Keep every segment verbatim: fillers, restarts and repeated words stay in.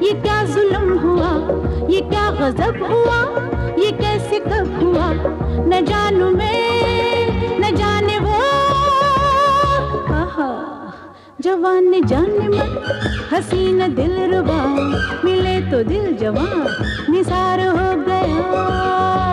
ये क्या जुल्म हुआ, ये क्या गजब हुआ, ये कैसे कब हुआ, न जानू मैं न जाने वो। आहा जवान ने जाने मन, हसीना दिल रुबा, मिले तो दिल जवान निसार हो गया।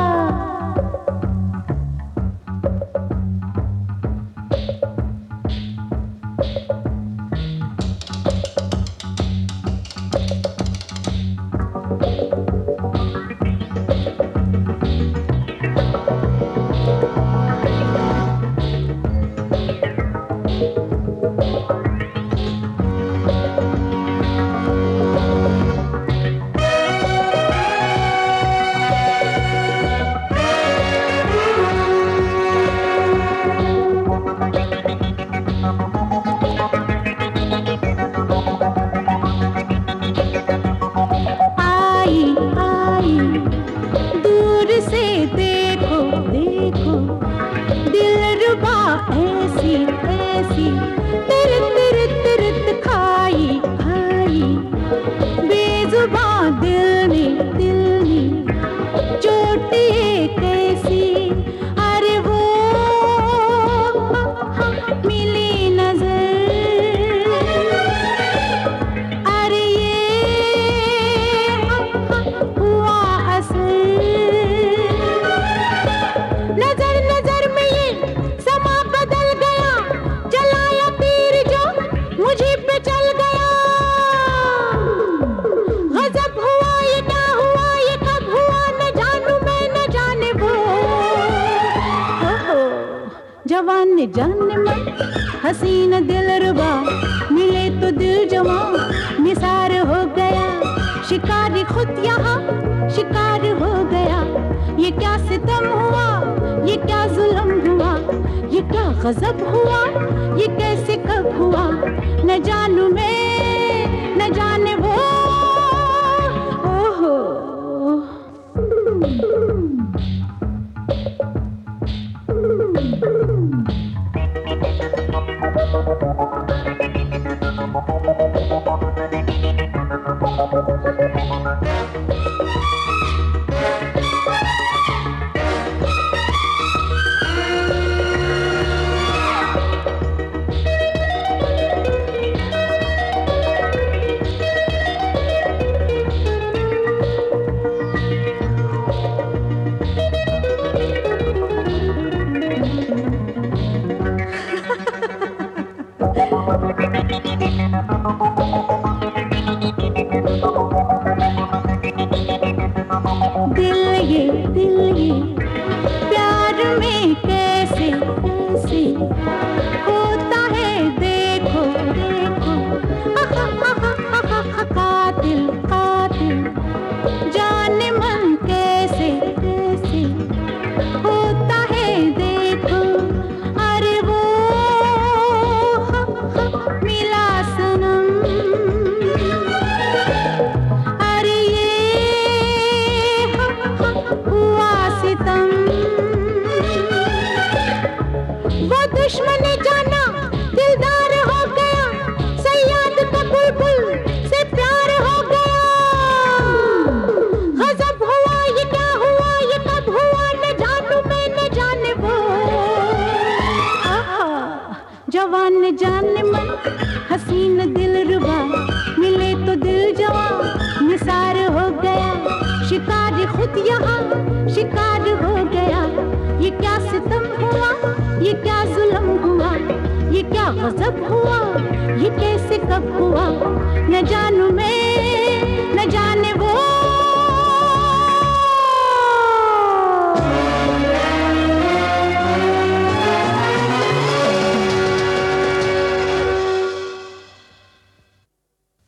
जवान ने जाने मन, हसीना दिल रुबा, मिले तो दिल जवान निसार हो गया। शिकारी खुद यहाँ शिकार हो गया। ये क्या सितम हुआ, ये क्या जुल्म हुआ, ये क्या गजब हुआ, ये कैसे कब हुआ, न जानू मैं न जाने वो। ओहो दिल ये दिल ये प्यार में कैसे कैसे होता है, देखो देखो आहा आहा आहा कातिल कातिल जाने मन कैसे कैसे होता है, देखो अरे वो हा, हा, मिला सनम। वो दुश्मन जाना दिलदार हो गया, सयाद का बुलबुल से प्यार हो गया। गजब हुआ, ये क्या हुआ, ये कब हुआ, न जानू मैं न जाने वो। आहा जवान ने जाने मन, हसीना दिल रुबा, मिले तो दिल जवान निसार हो गया। शिकारी खुद यहाँ शिकार हो गया। ये क्या सितम हुआ, ये क्या जुल्म हुआ, ये क्या गजब हुआ, ये कैसे कब हुआ, न जाने